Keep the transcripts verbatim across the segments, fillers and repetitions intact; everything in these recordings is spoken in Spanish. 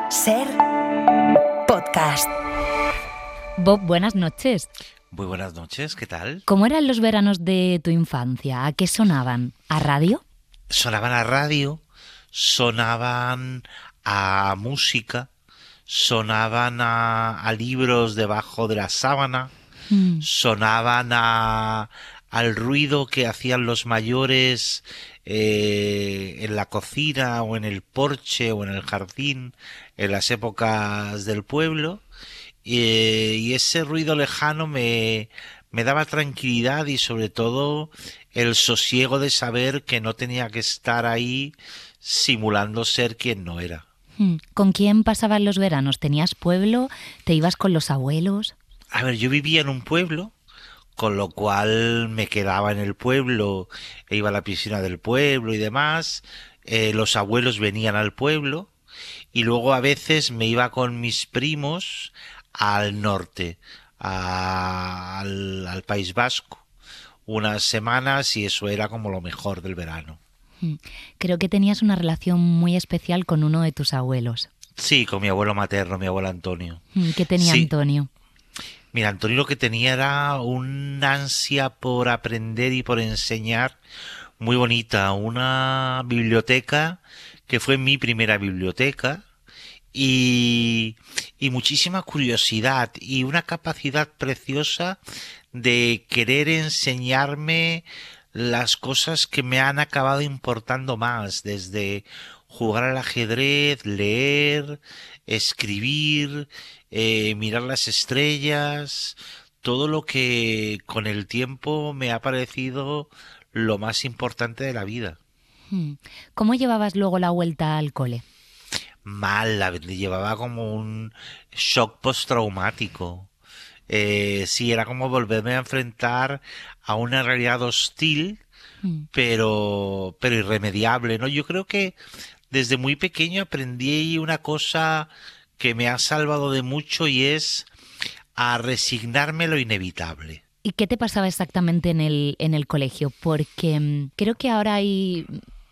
Ser podcast. Bob, buenas noches. Muy buenas noches, ¿qué tal? ¿Cómo eran los veranos de tu infancia? ¿A qué sonaban? ¿A radio? Sonaban a radio, sonaban a música, sonaban a, a libros debajo de la sábana, mm. sonaban a, al ruido que hacían los mayores eh, en la cocina o en el porche o en el jardín en las épocas del pueblo. Eh, y ese ruido lejano me, me daba tranquilidad y sobre todo el sosiego de saber que no tenía que estar ahí simulando ser quien no era. ¿Con quién pasaban los veranos? ¿Tenías pueblo? ¿Te ibas con los abuelos? A ver, yo vivía en un pueblo, con lo cual me quedaba en el pueblo, e iba a la piscina del pueblo y demás. Eh, los abuelos venían al pueblo y luego a veces me iba con mis primos al norte, a, al, al País Vasco, unas semanas, y eso era como lo mejor del verano. Creo que tenías una relación muy especial con uno de tus abuelos. Sí, con mi abuelo materno, mi abuelo Antonio. ¿Qué tenía sí. Antonio? Mira, Antonio lo que tenía era una ansia por aprender y por enseñar muy bonita, una biblioteca que fue mi primera biblioteca, y, y muchísima curiosidad y una capacidad preciosa de querer enseñarme las cosas que me han acabado importando más, desde jugar al ajedrez, leer, escribir, eh, mirar las estrellas, todo lo que con el tiempo me ha parecido lo más importante de la vida. ¿Cómo llevabas luego la vuelta al cole? Mal, la llevaba como un shock postraumático. Eh, sí, era como volverme a enfrentar a una realidad hostil, mm. pero, pero irremediable, ¿no? Yo creo que desde muy pequeño aprendí una cosa que me ha salvado de mucho, y es a resignarme a lo inevitable. ¿Y qué te pasaba exactamente en el, en el colegio? Porque mmm, creo que ahora hay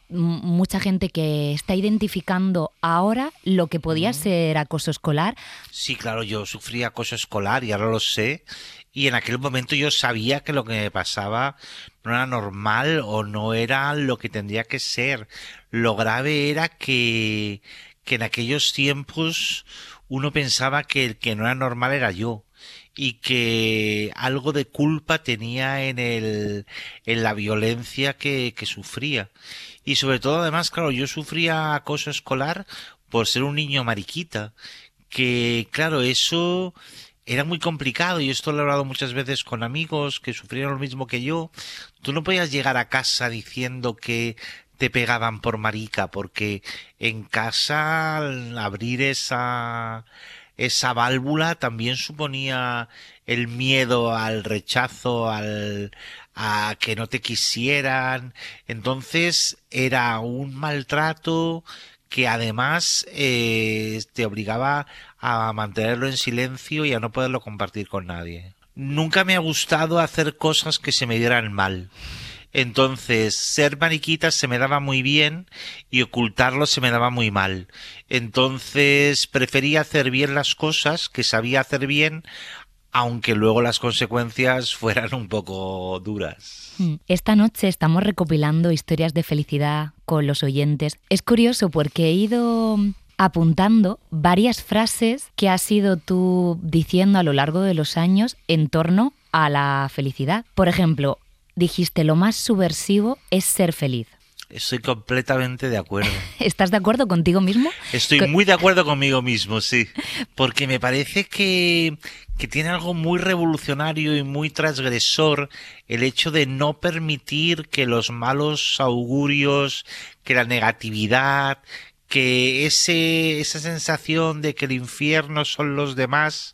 mucha gente que está identificando ahora lo que podía ser acoso escolar. Sí, claro, yo sufrí acoso escolar y ahora lo sé, y en aquel momento yo sabía que lo que me pasaba no era normal o no era lo que tendría que ser. Lo grave era que, que en aquellos tiempos uno pensaba que el que no era normal era yo, y que algo de culpa tenía en el en la violencia que, que sufría. Y sobre todo, además, claro, yo sufría acoso escolar por ser un niño mariquita, que claro, eso era muy complicado, y esto lo he hablado muchas veces con amigos que sufrieron lo mismo que yo. Tú no podías llegar a casa diciendo que te pegaban por marica, porque en casa al abrir esa esa válvula también suponía el miedo al rechazo, al a que no te quisieran. Entonces era un maltrato que además eh, te obligaba a mantenerlo en silencio y a no poderlo compartir con nadie. Nunca me ha gustado hacer cosas que se me dieran mal. Entonces, ser mariquita se me daba muy bien y ocultarlo se me daba muy mal. Entonces, prefería hacer bien las cosas que sabía hacer bien, aunque luego las consecuencias fueran un poco duras. Esta noche estamos recopilando historias de felicidad con los oyentes. Es curioso porque he ido apuntando varias frases que has ido tú diciendo a lo largo de los años en torno a la felicidad. Por ejemplo, dijiste, lo más subversivo es ser feliz. Estoy completamente de acuerdo. ¿Estás de acuerdo contigo mismo? Estoy muy de acuerdo conmigo mismo, sí. Porque me parece que, que tiene algo muy revolucionario y muy transgresor el hecho de no permitir que los malos augurios, que la negatividad, que ese, esa sensación de que el infierno son los demás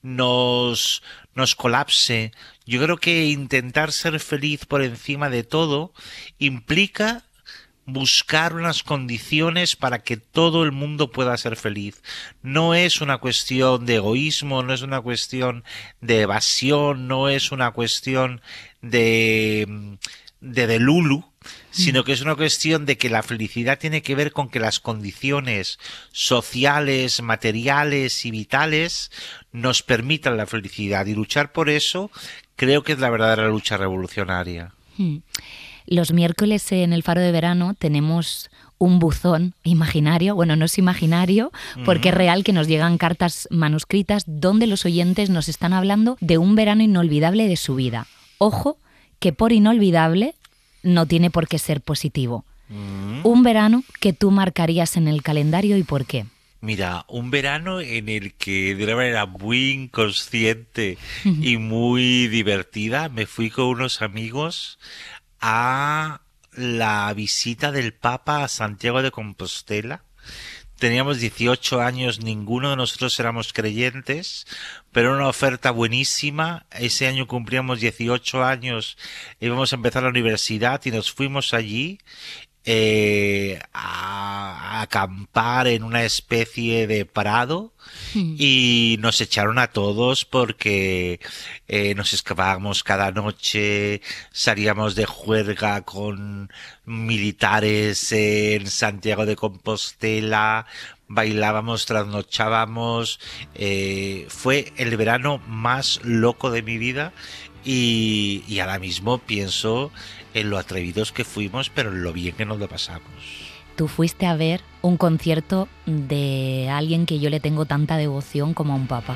nos, nos colapse. Yo creo que intentar ser feliz por encima de todo implica buscar unas condiciones para que todo el mundo pueda ser feliz. No es una cuestión de egoísmo, no es una cuestión de evasión, no es una cuestión de de delulu, sino que es una cuestión de que la felicidad tiene que ver con que las condiciones sociales, materiales y vitales nos permitan la felicidad, y luchar por eso creo que es la verdadera lucha revolucionaria. Los miércoles en el Faro de Verano tenemos un buzón imaginario, bueno, no es imaginario, porque mm. es real, que nos llegan cartas manuscritas donde los oyentes nos están hablando de un verano inolvidable de su vida. Ojo, que por inolvidable no tiene por qué ser positivo. Mm. Un verano que tú marcarías en el calendario, ¿y por qué? Mira, un verano en el que de una manera muy inconsciente y muy divertida me fui con unos amigos a la visita del Papa a Santiago de Compostela. Teníamos dieciocho años, ninguno de nosotros éramos creyentes, pero una oferta buenísima. Ese año cumplíamos dieciocho años, íbamos a empezar la universidad y nos fuimos allí eh, a, a acampar en una especie de prado. Y nos echaron a todos porque eh, nos escapábamos cada noche, salíamos de juerga con militares en Santiago de Compostela, bailábamos, trasnochábamos. Eh, fue el verano más loco de mi vida y, y ahora mismo pienso en lo atrevidos que fuimos, pero en lo bien que nos lo pasamos. Tú fuiste a ver un concierto de alguien que yo le tengo tanta devoción como a un papa.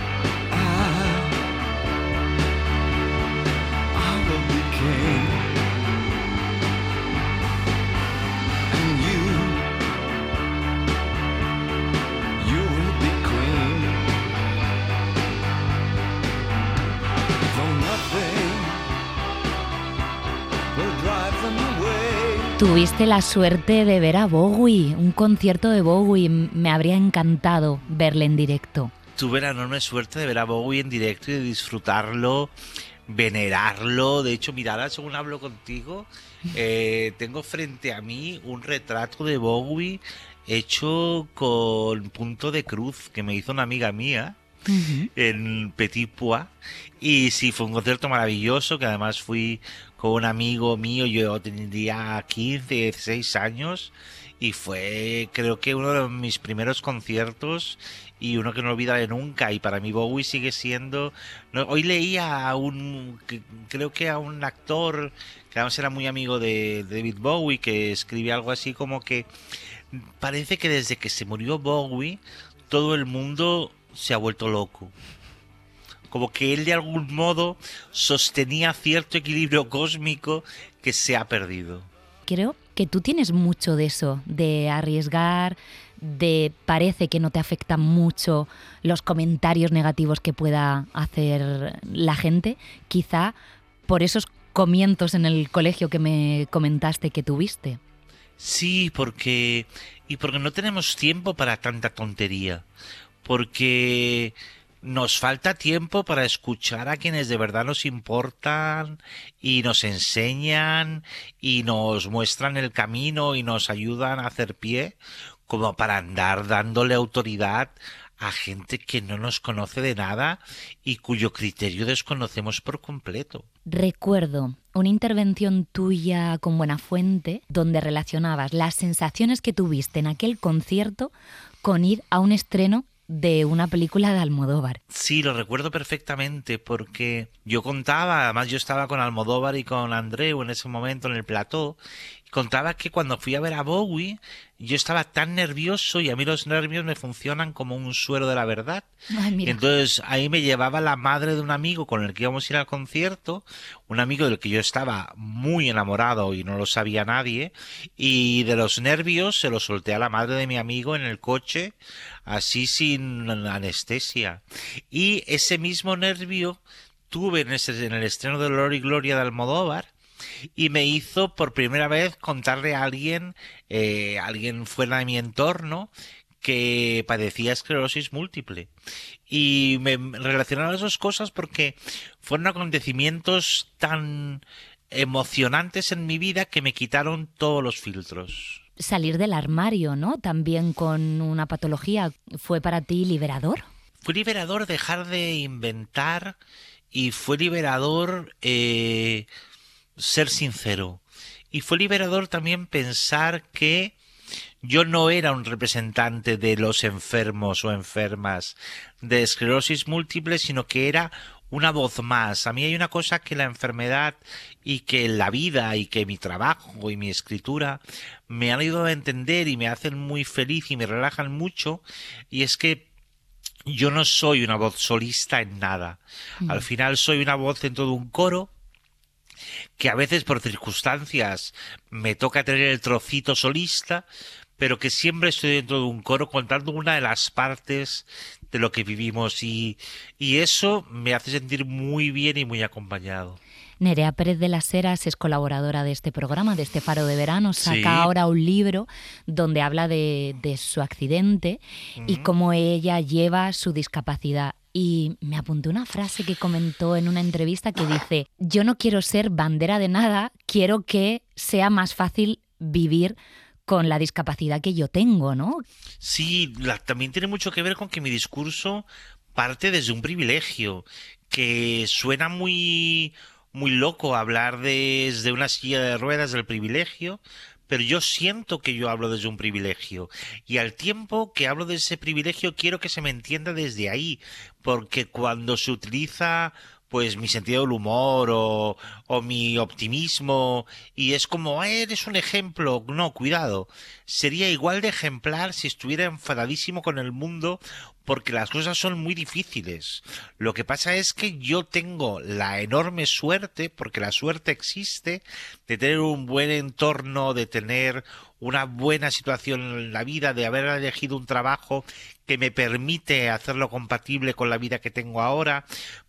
Tuviste la suerte de ver a Bowie, un concierto de Bowie. Me habría encantado verle en directo. Tuve la enorme suerte de ver a Bowie en directo y de disfrutarlo, venerarlo. De hecho, mira, ahora según hablo contigo, eh, tengo frente a mí un retrato de Bowie hecho con punto de cruz que me hizo una amiga mía. Uh-huh. En Petit Pois, y sí, fue un concierto maravilloso, que además fui con un amigo mío. Yo tendría quince, dieciséis años y fue, creo que uno de mis primeros conciertos y uno que no olvidaré nunca. Y para mí Bowie sigue siendo... No, hoy leía a un, creo que a un actor que además era muy amigo de, de David Bowie, que escribía algo así como que parece que desde que se murió Bowie todo el mundo se ha vuelto loco. Como que él de algún modo sostenía cierto equilibrio cósmico que se ha perdido. Creo que tú tienes mucho de eso, de arriesgar, de parece que no te afectan mucho los comentarios negativos que pueda hacer la gente, quizá por esos comienzos en el colegio que me comentaste que tuviste. Sí, porque y porque no tenemos tiempo para tanta tontería. Porque nos falta tiempo para escuchar a quienes de verdad nos importan y nos enseñan y nos muestran el camino y nos ayudan a hacer pie, como para andar dándole autoridad a gente que no nos conoce de nada y cuyo criterio desconocemos por completo. Recuerdo una intervención tuya con Buenafuente donde relacionabas las sensaciones que tuviste en aquel concierto con ir a un estreno de una película de Almodóvar. Sí, lo recuerdo perfectamente porque yo contaba, además yo estaba con Almodóvar y con Andreu en ese momento en el plató, y contaba que cuando fui a ver a Bowie yo estaba tan nervioso y a mí los nervios me funcionan como un suero de la verdad. Ay, mira. Entonces ahí me llevaba la madre de un amigo con el que íbamos a ir al concierto, un amigo del que yo estaba muy enamorado y no lo sabía nadie, y de los nervios se lo solté a la madre de mi amigo en el coche, así sin anestesia. Y ese mismo nervio tuve en, ese, en el estreno de Dolor y Gloria de Almodóvar, y me hizo por primera vez contarle a alguien, eh, alguien fuera de mi entorno, que padecía esclerosis múltiple. Y me relacionaron esas cosas porque fueron acontecimientos tan emocionantes en mi vida que me quitaron todos los filtros. Salir del armario, ¿no? También con una patología, ¿fue para ti liberador? Fue liberador dejar de inventar y fue liberador eh, ser sincero. Y fue liberador también pensar que yo no era un representante de los enfermos o enfermas de esclerosis múltiple, sino que era una voz más. A mí hay una cosa que la enfermedad y que la vida y que mi trabajo y mi escritura me han ayudado a entender y me hacen muy feliz y me relajan mucho, y es que yo no soy una voz solista en nada. Mm. Al final soy una voz dentro de un coro que a veces por circunstancias me toca tener el trocito solista, pero que siempre estoy dentro de un coro contando una de las partes de lo que vivimos, y, y eso me hace sentir muy bien y muy acompañado. Nerea Pérez de las Heras es colaboradora de este programa, de este Faro de Verano. Saca Sí. ahora un libro donde habla de, de su accidente y Ujú. cómo ella lleva su discapacidad. Y me apunté una frase que comentó en una entrevista que dice: yo no quiero ser bandera de nada, quiero que sea más fácil vivir con la discapacidad que yo tengo, ¿no? Sí, la- también tiene mucho que ver con que mi discurso parte desde un privilegio, que suena muy, muy loco hablar desde una silla de ruedas del privilegio, pero yo siento que yo hablo desde un privilegio, y al tiempo que hablo de ese privilegio quiero que se me entienda desde ahí, porque cuando se utiliza pues mi sentido del humor o, o mi optimismo y es como: "Ah, eres un ejemplo", no, cuidado, sería igual de ejemplar si estuviera enfadadísimo con el mundo, porque las cosas son muy difíciles. Lo que pasa es que yo tengo la enorme suerte, porque la suerte existe, de tener un buen entorno, de tener una buena situación en la vida, de haber elegido un trabajo que me permite hacerlo compatible con la vida que tengo ahora,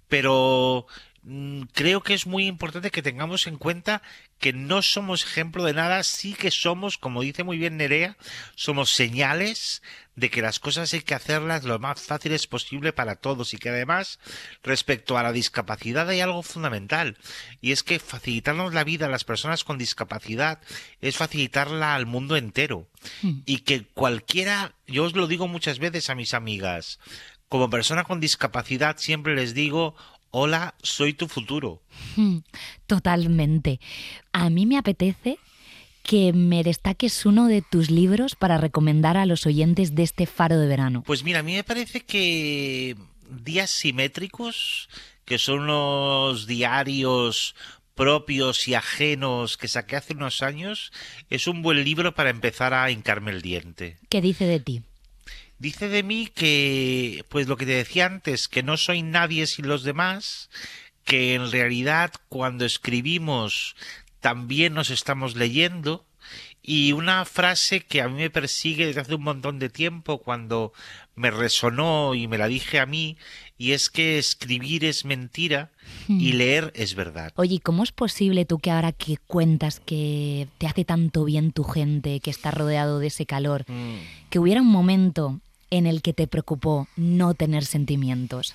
pero mm, creo que es muy importante que tengamos en cuenta que no somos ejemplo de nada, sí que somos, como dice muy bien Nerea, somos señales de que las cosas hay que hacerlas lo más fáciles posible para todos, y que además, respecto a la discapacidad, hay algo fundamental, y es que facilitarnos la vida a las personas con discapacidad es facilitarla al mundo entero, Mm. y que cualquiera, yo os lo digo muchas veces a mis amigas, como persona con discapacidad siempre les digo: hola, soy tu futuro. Mm, Totalmente. A mí me apetece que me destaques uno de tus libros para recomendar a los oyentes de este Faro de Verano. Pues mira, a mí me parece que Días Simétricos, que son unos diarios propios y ajenos que saqué hace unos años, es un buen libro para empezar a hincarme el diente. ¿Qué dice de ti? Dice de mí que, pues lo que te decía antes, que no soy nadie sin los demás, que en realidad cuando escribimos también nos estamos leyendo, y una frase que a mí me persigue desde hace un montón de tiempo, cuando me resonó y me la dije a mí, y es que escribir es mentira y leer es verdad. Oye, ¿cómo es posible tú, que ahora que cuentas que te hace tanto bien tu gente, que estás rodeado de ese calor, Mm. que hubiera un momento en el que te preocupó no tener sentimientos?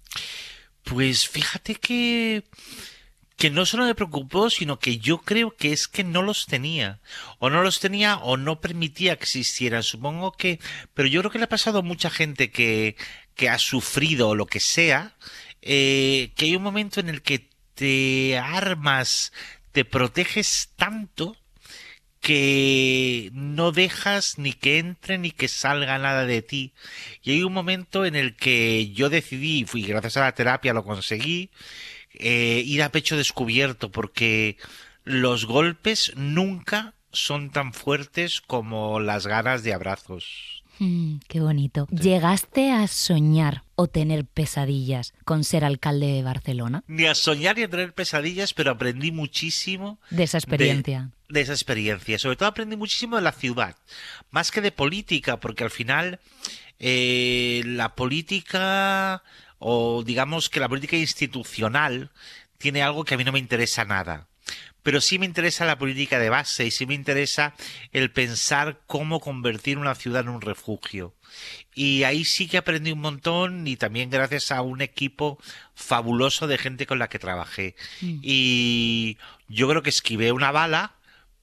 Pues fíjate que que no solo me preocupó, sino que yo creo que es que no los tenía, o no los tenía o no permitía que existieran, supongo que, pero yo creo que le ha pasado a mucha gente que, que ha sufrido o lo que sea, eh, que hay un momento en el que te armas, te proteges tanto que no dejas ni que entre ni que salga nada de ti. Y hay un momento en el que yo decidí, y gracias a la terapia lo conseguí, eh, ir a pecho descubierto, porque los golpes nunca son tan fuertes como las ganas de abrazos. Mm, qué bonito. ¿Llegaste a soñar o tener pesadillas con ser alcalde de Barcelona? Ni a soñar ni a tener pesadillas, pero aprendí muchísimo De esa experiencia. De, de esa experiencia. Sobre todo aprendí muchísimo de la ciudad, más que de política, porque al final eh, la política, o digamos que la política institucional, tiene algo que a mí no me interesa nada. Pero sí me interesa la política de base, y sí me interesa el pensar cómo convertir una ciudad en un refugio. Y ahí sí que aprendí un montón, y también gracias a un equipo fabuloso de gente con la que trabajé. Mm. Y yo creo que esquivé una bala,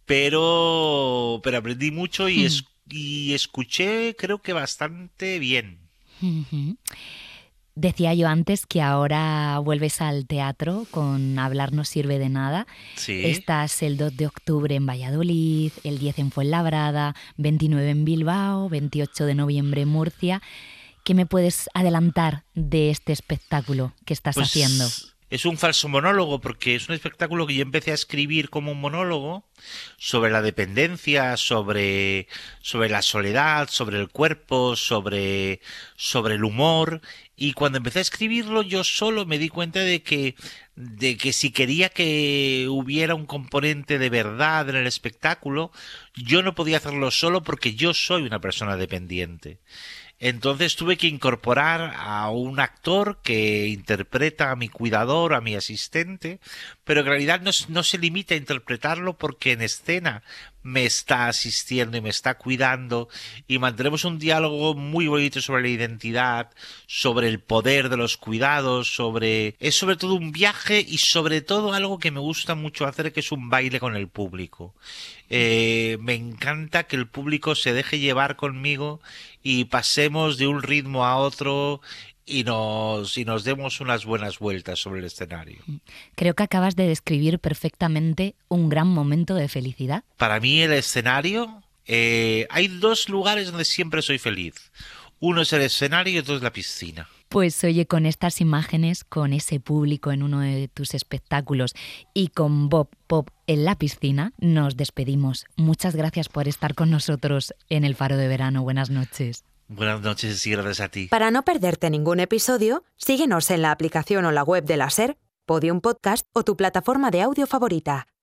pero, pero aprendí mucho y, es, y escuché creo que bastante bien. Ujú. Decía yo antes que ahora vuelves al teatro con Hablar no sirve de nada. Sí. Estás el dos de octubre en Valladolid, el diez en Fuenlabrada, veintinueve en Bilbao, veintiocho de noviembre en Murcia. ¿Qué me puedes adelantar de este espectáculo que estás Pues, haciendo? Es un falso monólogo porque es un espectáculo que yo empecé a escribir como un monólogo sobre la dependencia, sobre, sobre la soledad, sobre el cuerpo, sobre, sobre el humor. Y cuando empecé a escribirlo yo solo me di cuenta de que, de que si quería que hubiera un componente de verdad en el espectáculo, yo no podía hacerlo solo porque yo soy una persona dependiente. Entonces tuve que incorporar a un actor que interpreta a mi cuidador, a mi asistente, pero en realidad no, no se limita a interpretarlo porque en escena me está asistiendo y me está cuidando y mantenemos un diálogo muy bonito sobre la identidad, sobre el poder de los cuidados, sobre... es sobre todo un viaje y sobre todo algo que me gusta mucho hacer, que es un baile con el público. Eh, me encanta que el público se deje llevar conmigo y pasemos de un ritmo a otro y nos, y nos demos unas buenas vueltas sobre el escenario. Creo que acabas de describir perfectamente un gran momento de felicidad. Para mí el escenario, eh, hay dos lugares donde siempre soy feliz. Uno es el escenario y otro es la piscina. Pues oye, con estas imágenes, con ese público en uno de tus espectáculos y con Bob Pop en la piscina, nos despedimos. Muchas gracias por estar con nosotros en El Faro de Verano. Buenas noches. Buenas noches y gracias a ti. Para no perderte ningún episodio, síguenos en la aplicación o la web de la SER, Podium Podcast o tu plataforma de audio favorita.